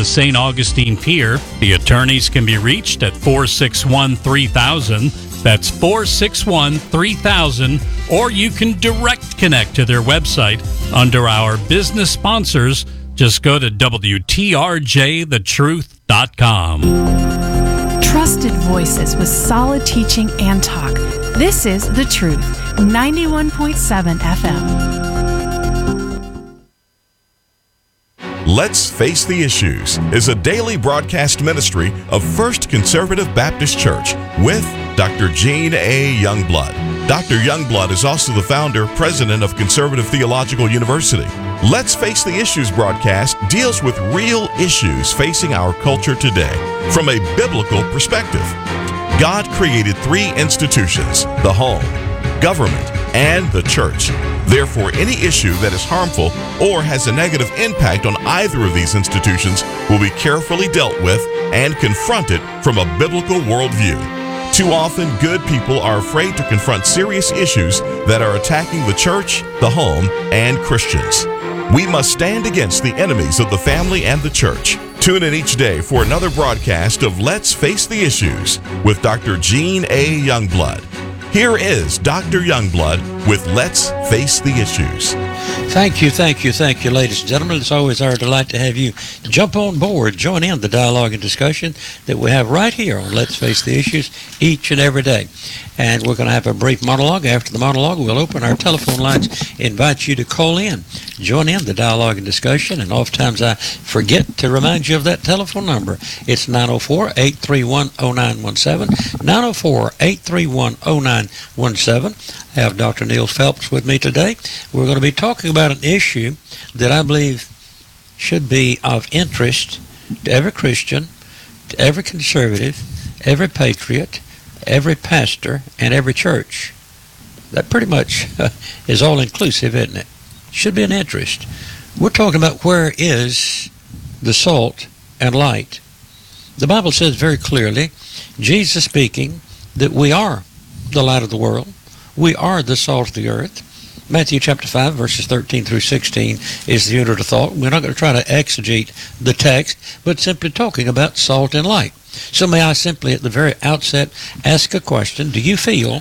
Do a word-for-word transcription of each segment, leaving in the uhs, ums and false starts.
Saint Augustine Pier. The attorneys can be reached at four six one, three thousand. That's four six one, three thousand. Or you can direct connect to their website under our business sponsors. Just go to W T R J the truth dot com. Trusted voices with solid teaching and talk. This is The Truth, ninety-one point seven F M. Let's Face the Issues is a daily broadcast ministry of First Conservative Baptist Church with Doctor Gene A. Youngblood. Doctor Youngblood is also the founder, president of Conservative Theological University. Let's Face the Issues broadcast deals with real issues facing our culture today from a biblical perspective. God created three institutions: the home, government, and the church. Therefore, any issue that is harmful or has a negative impact on either of these institutions will be carefully dealt with and confronted from a biblical worldview. Too often, good people are afraid to confront serious issues that are attacking the church, the home, and Christians. We must stand against the enemies of the family and the church. Tune in each day for another broadcast of Let's Face the Issues with Doctor Gene A. Youngblood. Here is Doctor Youngblood with Let's Face the Issues. Thank you, thank you, thank you, ladies and gentlemen. It's always our delight to have you jump on board, join in the dialogue and discussion that we have right here on Let's Face the Issues each and every day. And we're going to have a brief monologue. After the monologue, we'll open our telephone lines, invite you to call in, join in the dialogue and discussion. And oftentimes I forget to remind you of that telephone number. It's nine oh four, eight three one, oh nine one seven, nine oh four, eight three one, oh nine one seven. I have Doctor Neil Phelps with me today. We're going to be talking about an issue that I believe should be of interest to every Christian, to every conservative, every patriot, every pastor, and every church. That pretty much uh, is all-inclusive, isn't it? Should be an interest. We're talking about where is the salt and light. The Bible says very clearly, Jesus speaking, that we are the light of the world. We are the salt of the earth. Matthew chapter five, verses thirteen through sixteen is the unit of thought. We're not going to try to exegete the text, but simply talking about salt and light. So may I simply at the very outset ask a question. Do you feel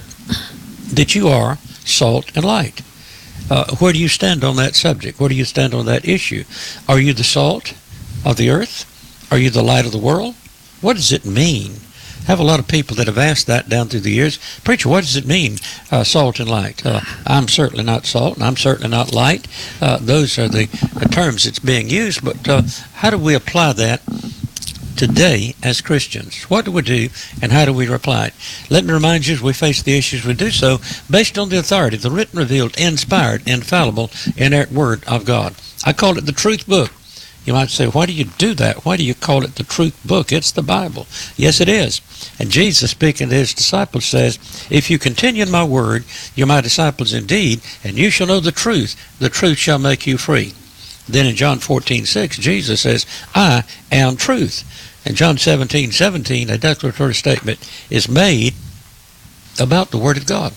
that you are salt and light? Uh, where do you stand on that subject? Where do you stand on that issue? Are you the salt of the earth? Are you the light of the world? What does it mean? I have a lot of people that have asked that down through the years. Preacher, what does it mean, uh, salt and light? Uh, I'm certainly not salt, and I'm certainly not light. Uh, those are the uh, terms that's being used, but uh, how do we apply that today as Christians? What do we do, and how do we reply? Let me remind you, as we face the issues, we do so based on the authority, the written, revealed, inspired, infallible, inerrant Word of God. I call it the Truth Book. You might say, why do you do that? Why do you call it the Truth Book? It's the Bible. Yes, it is. And Jesus, speaking to his disciples, says, if you continue in my word, you're my disciples indeed, and you shall know the truth. The truth shall make you free. Then in John fourteen six, Jesus says, I am truth. And John seventeen seventeen, a declaratory statement is made about the Word of God.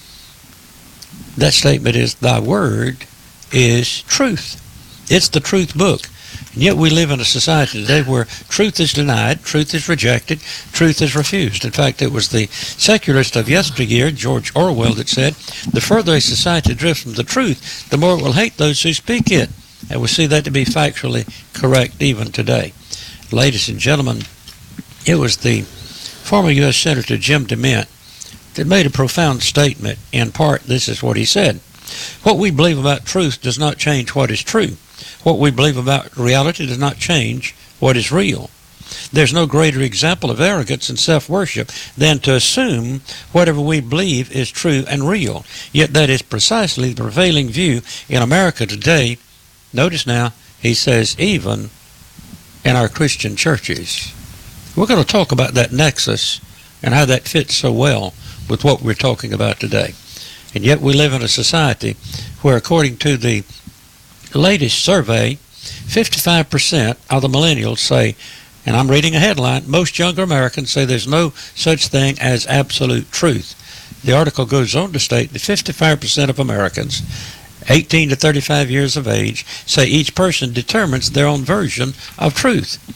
That statement is, thy word is truth. It's the Truth Book. And yet we live in a society today where truth is denied, truth is rejected, truth is refused. In fact, it was the secularist of yesteryear, George Orwell, that said, the further a society drifts from the truth, the more it will hate those who speak it. And we see that to be factually correct even today. Ladies and gentlemen, it was the former U S Senator Jim DeMint that made a profound statement. In part, this is what he said. What we believe about truth does not change what is true. What we believe about reality does not change what is real. There's no greater example of arrogance and self-worship than to assume whatever we believe is true and real. Yet that is precisely the prevailing view in America today. Notice now, he says, even in our Christian churches. We're going to talk about that nexus and how that fits so well with what we're talking about today. And yet we live in a society where, according to the latest survey, fifty-five percent of the millennials say, and I'm reading a headline, most younger Americans say there's no such thing as absolute truth. The article goes on to state that fifty-five percent of Americans eighteen to thirty-five years of age say each person determines their own version of truth.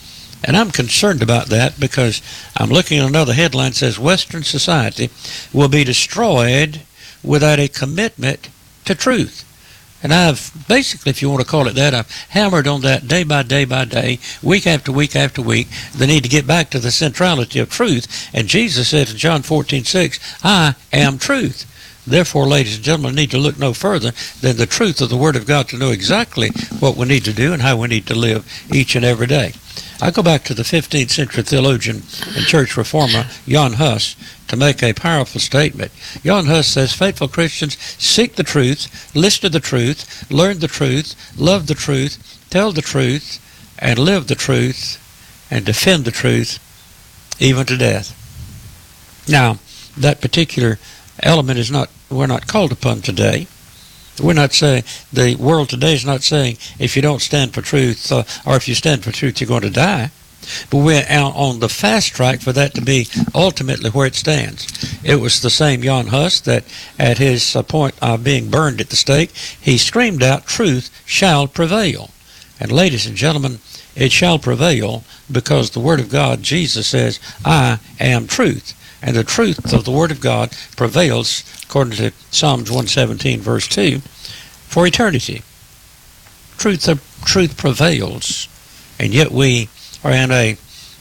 And I'm concerned about that because I'm looking at another headline that says Western society will be destroyed without a commitment to truth. And I've basically, if you want to call it that, I've hammered on that day by day by day, week after week after week, the need to get back to the centrality of truth. And Jesus said in John fourteen six, I am truth. Therefore, ladies and gentlemen, need to look no further than the truth of the Word of God to know exactly what we need to do and how we need to live each and every day. I go back to the fifteenth century theologian and church reformer Jan Hus to make a powerful statement. Jan Hus says, faithful Christians seek the truth, listen to the truth, learn the truth, love the truth, tell the truth, and live the truth, and defend the truth, even to death. Now, that particular element is not, we're not called upon today. We're not saying, the world today is not saying, if you don't stand for truth, uh, or if you stand for truth, you're going to die. But we're out on the fast track for that to be ultimately where it stands. It was the same Jan Hus that at his uh, point of being burned at the stake, he screamed out, truth shall prevail. And ladies and gentlemen, it shall prevail because the Word of God, Jesus says, I am truth. And the truth of the Word of God prevails, according to Psalms one seventeen, verse two, for eternity. Truth, uh, truth prevails, and yet we are in a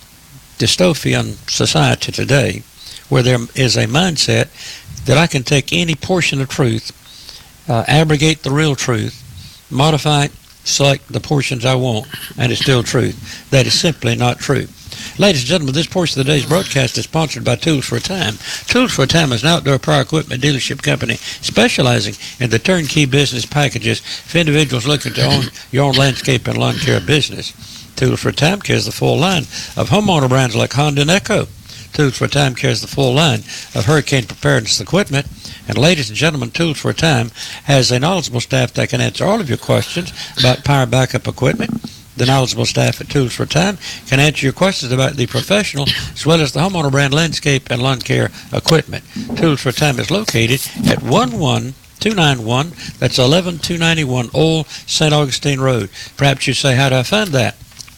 dystopian society today where there is a mindset that I can take any portion of truth, uh, abrogate the real truth, modify it, select the portions I want, and it's still truth. That is simply not true. Ladies and gentlemen, this portion of the day's broadcast is sponsored by Tools for a Time. Tools for a Time is an outdoor power equipment dealership company specializing in the turnkey business packages for individuals looking to own your own landscape and lawn care business. Tools for a Time carries the full line of homeowner brands like Honda and Echo. Tools for a Time carries the full line of hurricane preparedness equipment. And ladies and gentlemen, Tools for a Time has a knowledgeable staff that can answer all of your questions about power backup equipment. The knowledgeable staff at Tools for a Time can answer your questions about the professional as well as the homeowner brand landscape and lawn care equipment. Tools for a Time is located at one one two nine one, that's eleven two ninety-one Old Saint Augustine Road. Perhaps you say, how do I find that?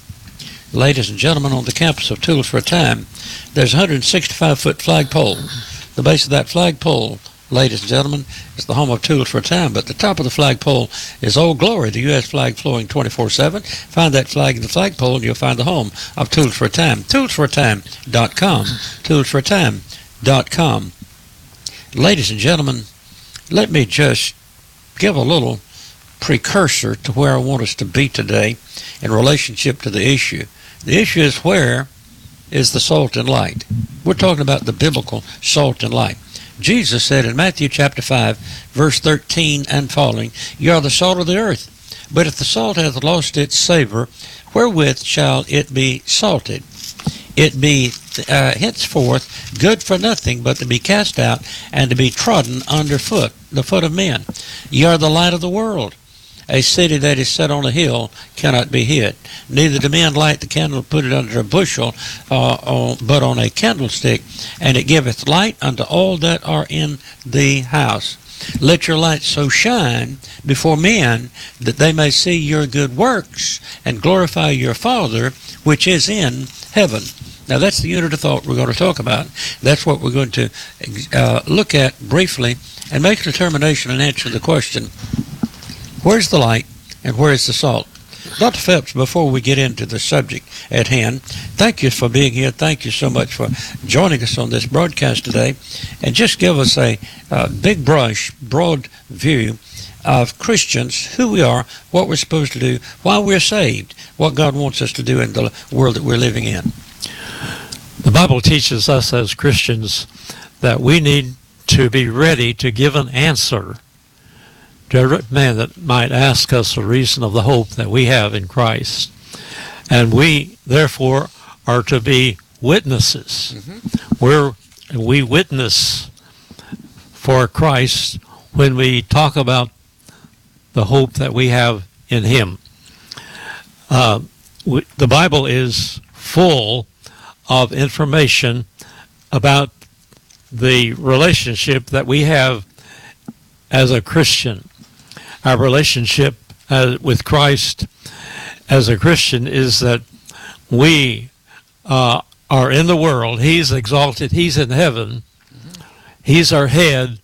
Ladies and gentlemen, on the campus of Tools for a Time, there's a one hundred sixty-five foot flagpole. The base of that flagpole, ladies and gentlemen, is the home of Tools for a Time, but the top of the flagpole is Old Glory, the U S flag flowing twenty-four seven. Find that flag in the flagpole and you'll find the home of Tools for a Time. tools for a time dot com. tools for a time dot com. Ladies and gentlemen, let me just give a little precursor to where I want us to be today in relationship to the issue. The issue is, where is the salt and light? We're talking about the biblical salt and light. Jesus said in Matthew chapter five, verse thirteen and following, you are the salt of the earth. But if the salt hath lost its savor, wherewith shall it be salted? It be uh, henceforth good for nothing but to be cast out and to be trodden under foot, the foot of men. Ye are the light of the world. A city that is set on a hill cannot be hid. Neither do men light the candle, put it under a bushel, uh, on, but on a candlestick, and it giveth light unto all that are in the house. Let your light so shine before men that they may see your good works and glorify your Father which is in heaven. Now that's the unit of thought we're going to talk about. That's what we're going to uh, look at briefly and make a determination and answer the question, where's the light and where is the salt? Doctor Phelps, before we get into the subject at hand, thank you for being here. Thank you so much for joining us on this broadcast today. And just give us a uh, big brush, broad view of Christians, who we are, what we're supposed to do, why we're saved, what God wants us to do in the world that we're living in. The Bible teaches us as Christians that we need to be ready to give an answer to every man that might ask us the reason of the hope that we have in Christ. And we, therefore, are to be witnesses. Mm-hmm. We're, we witness for Christ when we talk about the hope that we have in Him. Uh, we, the Bible is full of information about the relationship that we have as a Christian. Our relationship uh, with Christ as a Christian is that we uh, are in the world. He's exalted. He's in heaven. He's our head,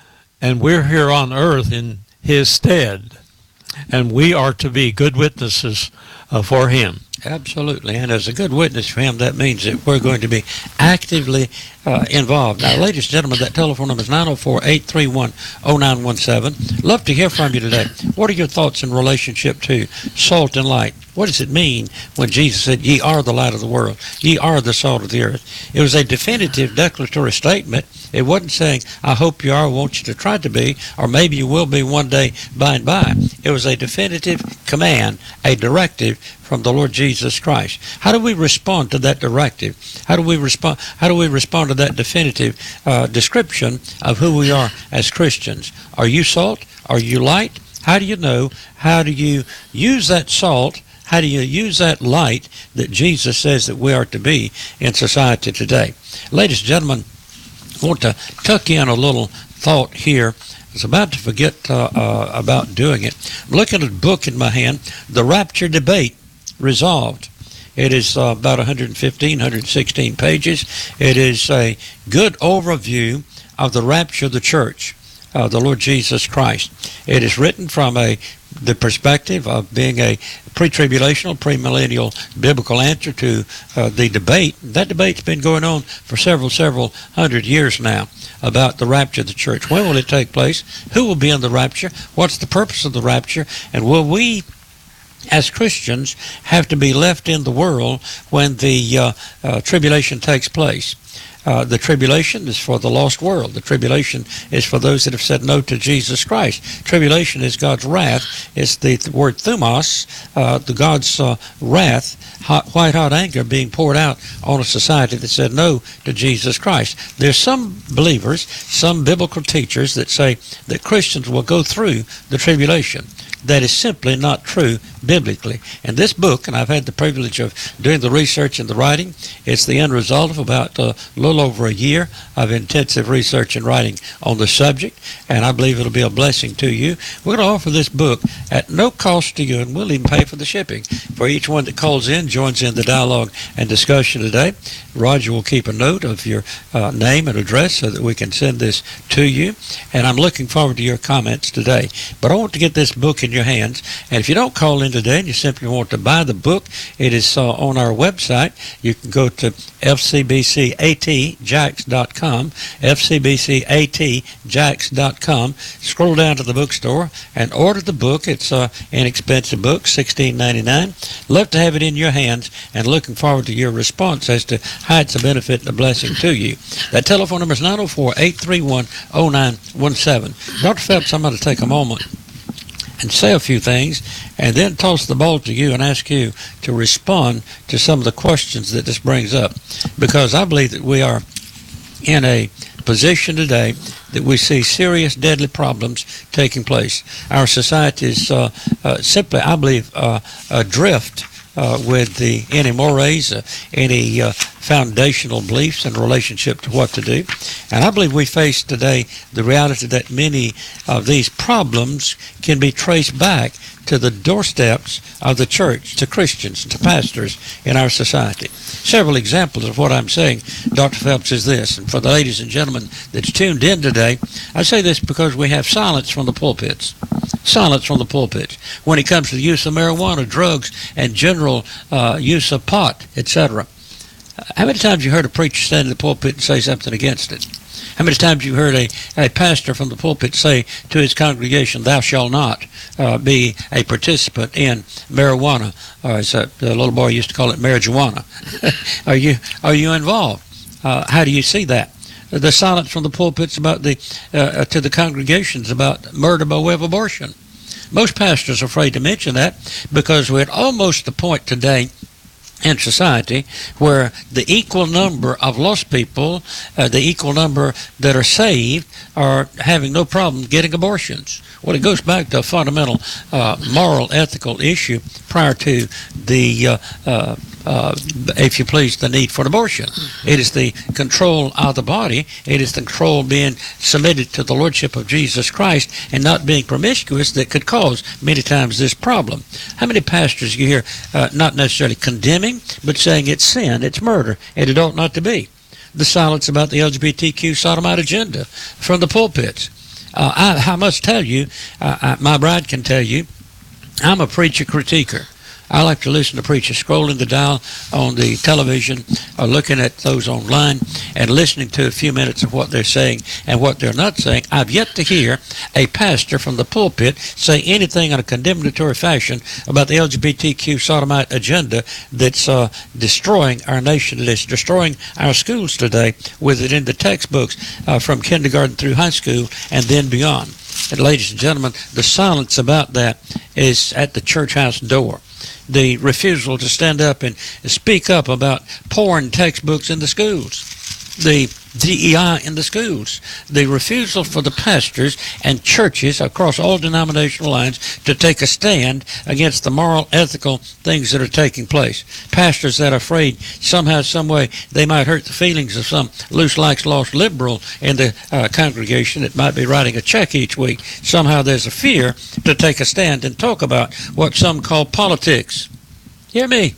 and we're here on earth in his stead. And we are to be good witnesses uh, for him. Absolutely. And as a good witness for him, that means that we're going to be actively uh, involved. Now, ladies and gentlemen, that telephone number is nine oh four, eight three one, oh nine one seven. Love to hear from you today. What are your thoughts in relationship to salt and light? What does it mean when Jesus said, ye are the light of the world, ye are the salt of the earth? It was a definitive declaratory statement. It wasn't saying, I hope you are, I want you to try to be, or maybe you will be one day by and by. It was a definitive command, a directive from the Lord Jesus Christ. How do we respond to that directive? How do we respond? How do we respond to that definitive uh, description of who we are as Christians? Are you salt? Are you light? How do you know? How do you use that salt? How do you use that light that Jesus says that we are to be in society today? Ladies and gentlemen, I want to tuck in a little thought here. I was about to forget uh, uh, about doing it. I'm looking at a book in my hand, The Rapture Debate Resolved. It is uh, about one fifteen, one sixteen pages. It is a good overview of the rapture of the church, uh, the Lord Jesus Christ. It is written from a the perspective of being a pre-tribulational, premillennial biblical answer to uh, the debate. That debate's been going on for several, several hundred years now about the rapture of the church. When will it take place? Who will be in the rapture? What's the purpose of the rapture? And will we, as Christians, have to be left in the world when the uh, uh, tribulation takes place? Uh, the tribulation is for the lost world. The tribulation is for those that have said no to Jesus Christ. Tribulation is God's wrath. It's the, the word thumos, uh, the God's uh, wrath, hot, white hot anger being poured out on a society that said no to Jesus Christ. There's some believers, some biblical teachers that say that Christians will go through the tribulation. That is simply not true biblically. And this book, and I've had the privilege of doing the research and the writing, it's the end result of about a little over a year of intensive research and writing on the subject, and I believe it'll be a blessing to you. We're going to offer this book at no cost to you, and we'll even pay for the shipping for each one that calls in, joins in the dialogue and discussion today. Roger will keep a note of your uh, name and address so that we can send this to you, and I'm looking forward to your comments today. But I want to get this book in your hands, and if you don't call in today and you simply want to buy the book, it is uh, on our website. You can go to F C B C A T Jax dot com, F C B C A T Jax dot com. Scroll down to the bookstore and order the book. It's an uh, inexpensive book, sixteen ninety-nine. Love to have it in your hands, and looking forward to your response as to how it's a benefit and a blessing to you. That telephone number is nine oh four, eight three one, oh nine one seven. Doctor Phelps, I'm going to take a moment and say a few things, and then toss the ball to you and ask you to respond to some of the questions that this brings up. Because I believe that we are in a position today that we see serious, deadly problems taking place. Our society is uh, uh, simply, I believe, uh, adrift uh, with the any mores, uh, any uh, foundational beliefs in relationship to what to do. And I believe we face today the reality that many of these problems can be traced back to the doorsteps of the church, to Christians, to pastors in our society. Several examples of what I'm saying, Doctor Phelps, is this. And for the ladies and gentlemen that's tuned in today, I say this because we have silence from the pulpits. Silence from the pulpits when it comes to the use of marijuana, drugs, and general uh, use of pot, et cetera. How many times you heard a preacher stand in the pulpit and say something against it? How many times you heard a, a pastor from the pulpit say to his congregation, thou shalt not uh, be a participant in marijuana, or as a, the little boy used to call it, marijuana? are you are you involved? Uh, how do you see that? The silence from the pulpits about the uh, to the congregations about murder by way of abortion. Most pastors are afraid to mention that because we're at almost the point today in society where the equal number of lost people, uh, the equal number that are saved, are having no problem getting abortions. Well, it goes back to a fundamental uh, moral, ethical issue prior to the uh, uh, uh, if you please, the need for an abortion. It is the control of the body. It is the control being submitted to the Lordship of Jesus Christ and not being promiscuous that could cause many times this problem. How many pastors you hear uh, not necessarily condemning, but saying it's sin, it's murder, and it ought not to be? The silence about the L G B T Q sodomite agenda from the pulpits. Uh, I, I must tell you, uh, I, my bride can tell you, I'm a preacher critiquer. I like to listen to preachers scrolling the dial on the television or looking at those online and listening to a few minutes of what they're saying and what they're not saying. I've yet to hear a pastor from the pulpit say anything in a condemnatory fashion about the L G B T Q sodomite agenda that's uh, destroying our nation, that's destroying our schools today, with it in the textbooks uh, from kindergarten through high school and then beyond. And ladies and gentlemen, the silence about that is at the church house door. The refusal to stand up and speak up about porn textbooks in the schools, the D E I in the schools, the refusal for the pastors and churches across all denominational lines to take a stand against the moral, ethical things that are taking place. Pastors that are afraid somehow, some way, they might hurt the feelings of some loose likes lost liberal in the uh, congregation that might be writing a check each week. Somehow there's a fear to take a stand and talk about what some call politics. Hear me?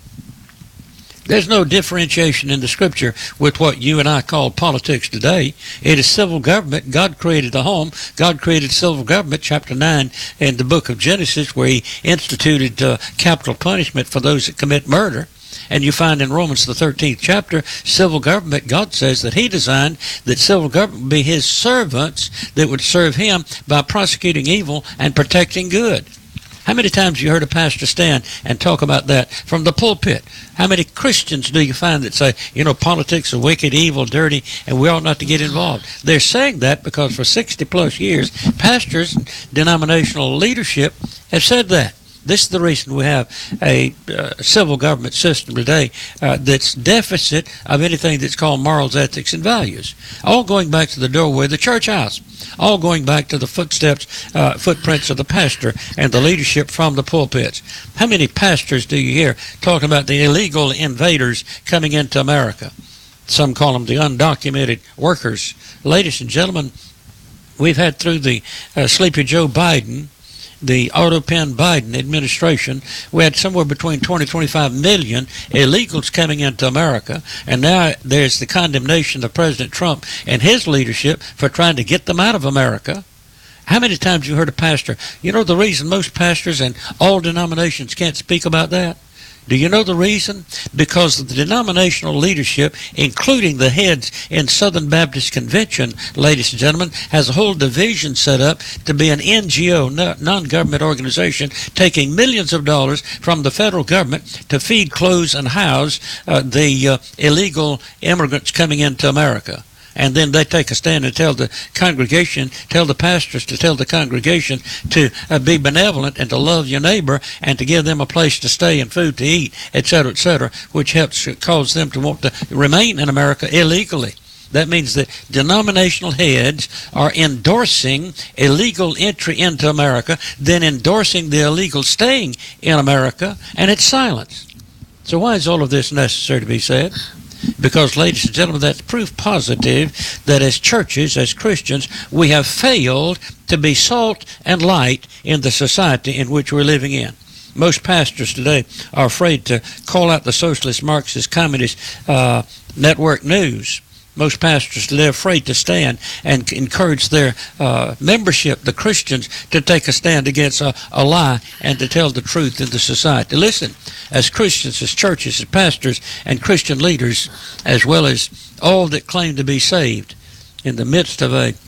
There's no differentiation in the Scripture with what you and I call politics today. It is civil government. God created the home. God created civil government, chapter nine in the book of Genesis, where he instituted uh, capital punishment for those that commit murder. And you find in Romans, the thirteenth chapter, civil government, God says that he designed that civil government would be his servants that would serve him by prosecuting evil and protecting good. How many times have you heard a pastor stand and talk about that from the pulpit? How many Christians do you find that say, you know, politics are wicked, evil, dirty, and we ought not to get involved? They're saying that because for sixty plus years, pastors and denominational leadership have said that. This is the reason we have a uh, civil government system today uh, that's deficit of anything that's called morals, ethics, and values. All going back to the doorway of the church house. All going back to the footsteps, uh, footprints of the pastor and the leadership from the pulpits. How many pastors do you hear talking about the illegal invaders coming into America? Some call them the undocumented workers. Ladies and gentlemen, we've had through the uh, Sleepy Joe Biden, the Autopen Biden administration, we had somewhere between twenty, twenty-five million illegals coming into America, and now there's the condemnation of President Trump and his leadership for trying to get them out of America. How many times you heard a pastor, you know the reason most pastors and all denominations can't speak about that? Do you know the reason? Because of the denominational leadership, including the heads in Southern Baptist Convention, ladies and gentlemen, has a whole division set up to be an N G O, non-government organization, taking millions of dollars from the federal government to feed, clothe, and house uh, the uh, illegal immigrants coming into America. And then they take a stand and tell the congregation, tell the pastors to tell the congregation to uh, be benevolent and to love your neighbor and to give them a place to stay and food to eat, et cetera, et cetera, which helps cause them to want to remain in America illegally. That means that denominational heads are endorsing illegal entry into America, then endorsing the illegal staying in America, and it's silence. So why is all of this necessary to be said? Because, ladies and gentlemen, that's proof positive that as churches, as Christians, we have failed to be salt and light in the society in which we're living in. Most pastors today are afraid to call out the socialist, Marxist, communist uh, network news. Most pastors today are afraid to stand and encourage their uh, membership, the Christians, to take a stand against a, a lie and to tell the truth in the society. Listen, as Christians, as churches, as pastors, and Christian leaders, as well as all that claim to be saved, in the midst of a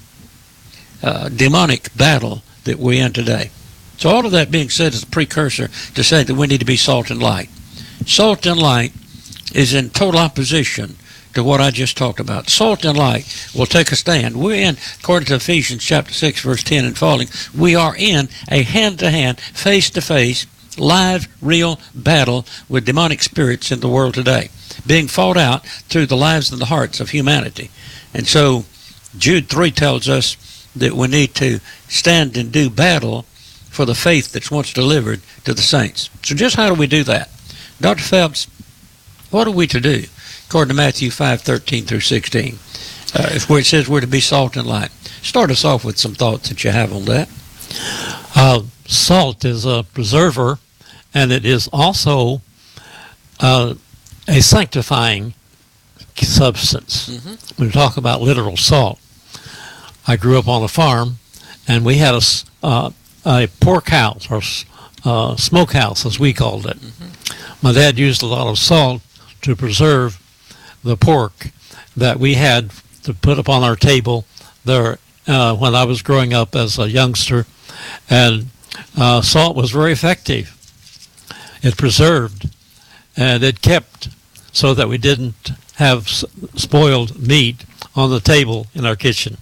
uh, demonic battle that we're in today. So all of that being said is a precursor to say that we need to be salt and light. Salt and light is in total opposition to what I just talked about. Salt and light will take a stand. We're in, according to Ephesians chapter six, verse ten and following, we are in a hand-to-hand, face-to-face, live, real battle with demonic spirits in the world today, being fought out through the lives and the hearts of humanity. And so Jude three tells us that we need to stand and do battle for the faith that's once delivered to the saints. So just how do we do that? Doctor Phelps, What are we to do? According to Matthew five thirteen through sixteen, uh, where it says we're to be salt and light. Start us off with some thoughts that you have on that. Uh, salt is a preserver, and it is also uh, a sanctifying substance. Mm-hmm. When we talk about literal salt, I grew up on a farm, and we had a, uh, a pork house, or uh, smokehouse, as we called it. Mm-hmm. My dad used a lot of salt to preserve the pork that we had to put up on our table there uh, when I was growing up as a youngster. And uh, salt was very effective. It preserved, and it kept so that we didn't have spoiled meat on the table in our kitchen.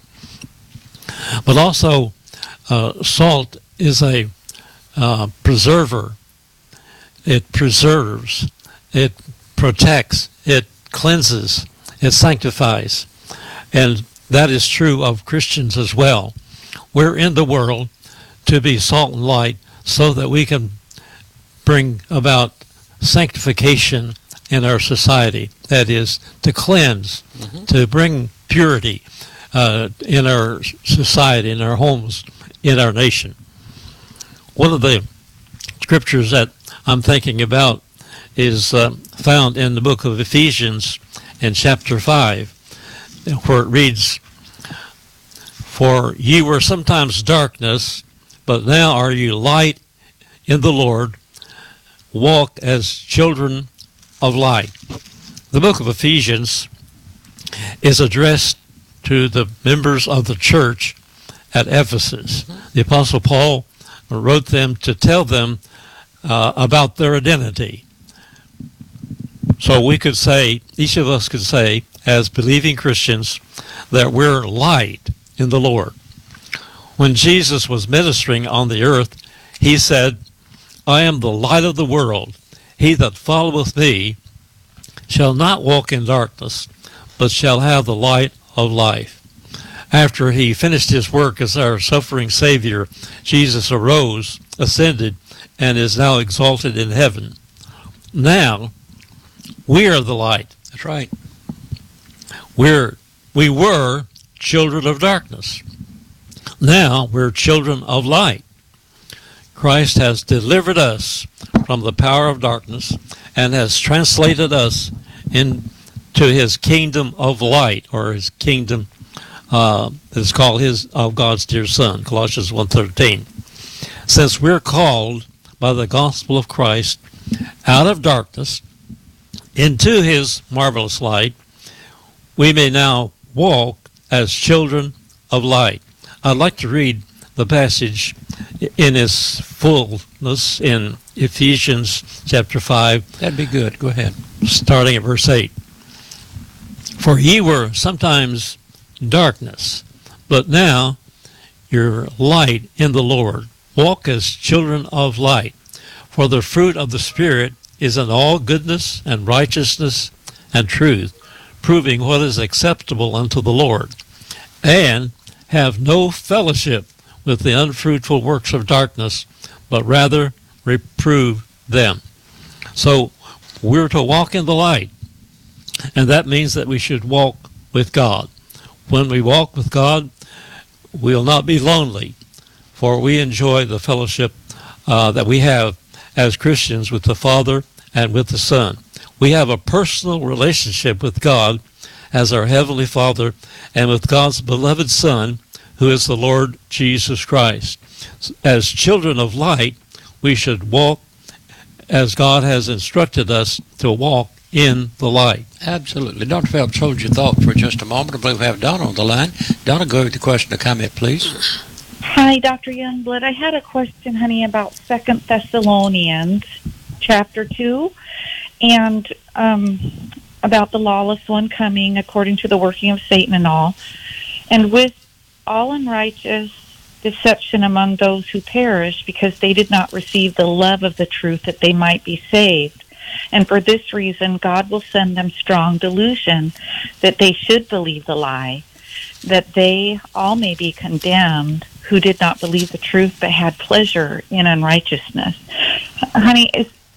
But also, uh, salt is a uh, preserver. It preserves, it protects, it cleanses, it sanctifies. And that is true of Christians as well. We're in the world to be salt and light so that we can bring about sanctification in our society. That is, to cleanse, mm-hmm. to bring purity uh, in our society, in our homes, in our nation. One of the scriptures that I'm thinking about is uh, found in the book of Ephesians in chapter five, where it reads, "For ye were sometimes darkness, but now are you light in the Lord. Walk as children of light." The book of Ephesians is addressed to the members of the church at Ephesus. Mm-hmm. The Apostle Paul wrote them to tell them uh, about their identity. So we could say, each of us could say, as believing Christians, that we're light in the Lord. When Jesus was ministering on the earth, he said, "I am the light of the world. He that followeth me shall not walk in darkness, but shall have the light of life." After he finished his work as our suffering Savior, Jesus arose, ascended, and is now exalted in heaven. Now, we are the light. That's right. We're, we were children of darkness. Now we're children of light. Christ has delivered us from the power of darkness and has translated us into his kingdom of light, or his kingdom uh, is called his of God's dear Son, Colossians one thirteen. Since we're called by the gospel of Christ out of darkness into his marvelous light, we may now walk as children of light. I'd like to read the passage in its fullness in Ephesians chapter five. That'd be good. Go ahead. Starting at verse eight. "For ye were sometimes darkness, but now you're light in the Lord. Walk as children of light. For the fruit of the Spirit is in all goodness and righteousness and truth, proving what is acceptable unto the Lord. And have no fellowship with the unfruitful works of darkness, but rather reprove them." So we're to walk in the light, and that means that we should walk with God. When we walk with God, we'll not be lonely, for we enjoy the fellowship uh, that we have as Christians with the Father and with the Son. We have a personal relationship with God as our Heavenly Father and with God's beloved Son, who is the Lord Jesus Christ. As children of light, we should walk as God has instructed us to walk in the light. Absolutely. Doctor Phelps, hold your thought for just a moment. I believe we have Donna on the line. Donna, go with the question or comment, please. Hi, Doctor Youngblood. I had a question, honey, about Second Thessalonians chapter two, and um, about the lawless one coming according to the working of Satan and all. And with all unrighteous deception among those who perish, because they did not receive the love of the truth that they might be saved. And for this reason, God will send them strong delusion that they should believe the lie, that they all may be condemned who did not believe the truth but had pleasure in unrighteousness. Honey, is,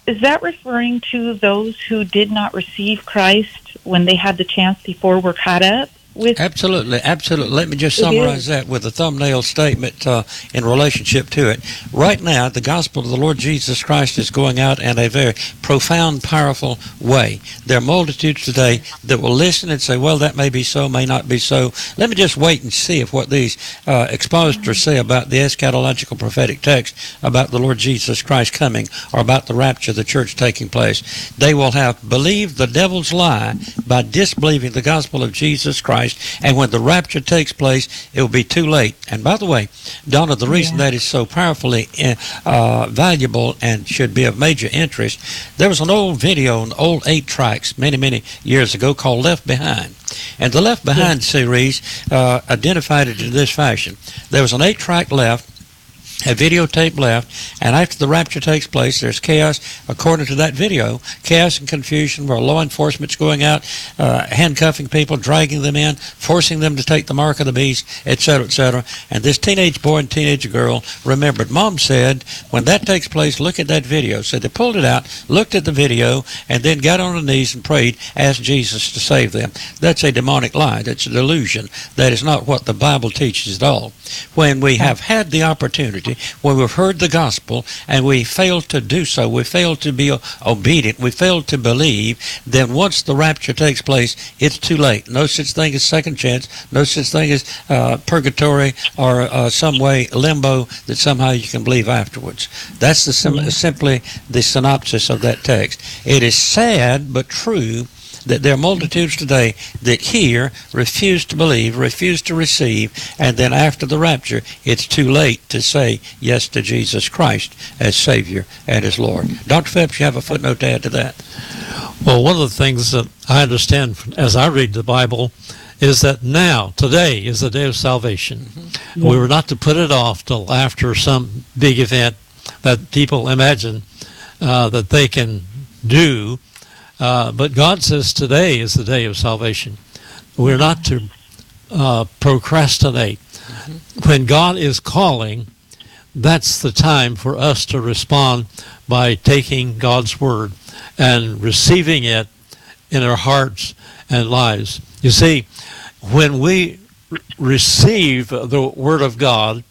is that referring to those who did not receive Christ when they had the chance before we're caught up with? Absolutely, absolutely. Let me just It summarize is. that with a thumbnail statement uh, in relationship to it. Right now, the gospel of the Lord Jesus Christ is going out in a very profound, powerful way. There are multitudes today that will listen and say, well, that may be so, may not be so. Let me just wait and see if what these uh, expositors say about the eschatological prophetic text about the Lord Jesus Christ coming or about the rapture of the church taking place. They will have believed the devil's lie by disbelieving the gospel of Jesus Christ. And when the rapture takes place, it will be too late. And by the way, Donna, the reason Yeah. that is so powerfully uh, valuable and should be of major interest, there was an old video, an old eight tracks many, many years ago called Left Behind. And the Left Behind series uh, identified it in this fashion. There was an eight track left, a videotape left, and after the rapture takes place, there's chaos, according to that video, chaos and confusion where law enforcement's going out, uh, handcuffing people, dragging them in, forcing them to take the mark of the beast, et cetera, et cetera. And this teenage boy and teenage girl remembered. Mom said, when that takes place, look at that video. So they pulled it out, looked at the video, and then got on their knees and prayed, asked Jesus to save them. That's a demonic lie. That's a delusion. That is not what the Bible teaches at all. When we have had the opportunity, when we've heard the gospel and we fail to do so, we fail to be obedient, we fail to believe, then once the rapture takes place, it's too late. No such thing as second chance, no such thing as uh, purgatory or uh, some way limbo that somehow you can believe afterwards. That's the sim- simply the synopsis of that text. It is sad but true that there are multitudes today that hear, refuse to believe, refuse to receive, and then after the rapture, it's too late to say yes to Jesus Christ as Savior and as Lord. Doctor Phelps, you have a footnote to add to that? Well, one of the things that I understand as I read the Bible is that now, today, is the day of salvation. Mm-hmm. We were not to put it off till after some big event that people imagine uh, that they can do. Uh, but God says today is the day of salvation. We're not to uh, procrastinate. Mm-hmm. When God is calling, that's the time for us to respond by taking God's word and receiving it in our hearts and lives. You see, when we r- receive the word of God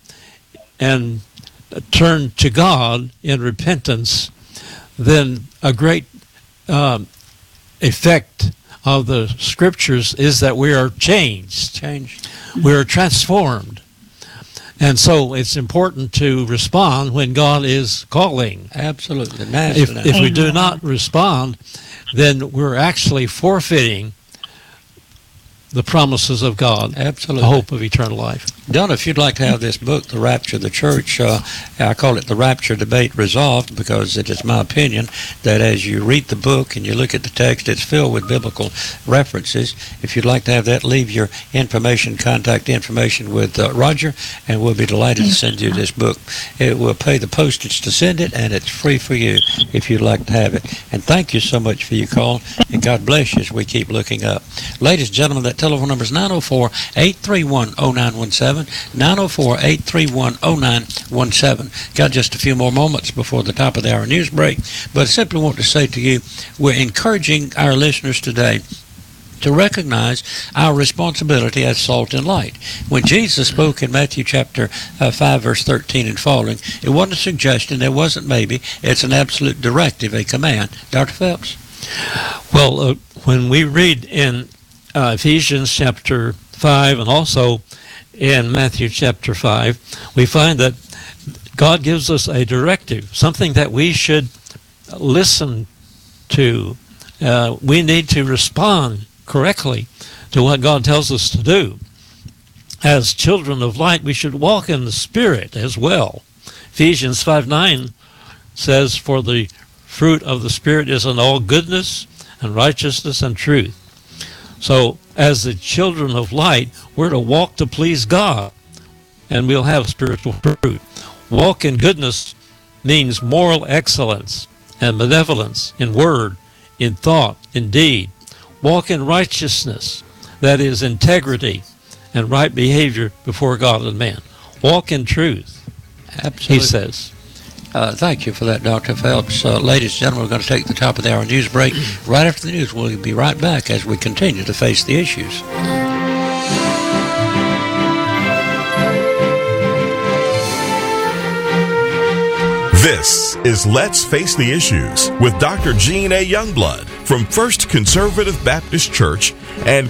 and turn to God in repentance, then a great um, effect of the scriptures is that we are changed. Changed. We are transformed. And so it's important to respond when God is calling. Absolutely. If, if we do not respond, then we're actually forfeiting the promises of God, Absolutely. the hope of eternal life. Donna, if you'd like to have this book, The Rapture of the Church, uh, I call it The Rapture Debate Resolved because it is my opinion that as you read the book and you look at the text, it's filled with biblical references. If you'd like to have that, leave your information, contact information with uh, Roger, and we'll be delighted to send you this book. It will pay the postage to send it, and it's free for you if you'd like to have it. And thank you so much for your call, and God bless you as we keep looking up. Ladies and gentlemen, that telephone number is nine oh four, eight three one, oh nine one seven, nine oh four, eight three one, oh nine one seven. Got just a few more moments before the top of the hour news break, but I simply want to say to you, we're encouraging our listeners today to recognize our responsibility as salt and light. When Jesus spoke in Matthew chapter uh, five, verse thirteen and following, it wasn't a suggestion, it wasn't maybe, it's an absolute directive, a command. Doctor Phelps? Well, uh, when we read in uh, Ephesians chapter five and also in Matthew chapter five, we find that God gives us a directive, something that we should listen to. Uh, we need to respond correctly to what God tells us to do. As children of light, we should walk in the Spirit as well. Ephesians five nine says, "For the fruit of the Spirit is in all goodness and righteousness and truth." So, as the children of light, we're to walk to please God, and we'll have spiritual fruit. Walk in goodness means moral excellence and benevolence in word, in thought, in deed. Walk in righteousness, that is integrity and right behavior before God and man. Walk in truth, Absolutely. he says. Uh, thank you for that, Doctor Phelps. Uh, ladies and gentlemen, we're going to take the top of the hour news break. Right after the news, we'll be right back as we continue to face the issues. This is Let's Face the Issues with Doctor Gene A. Youngblood from First Conservative Baptist Church and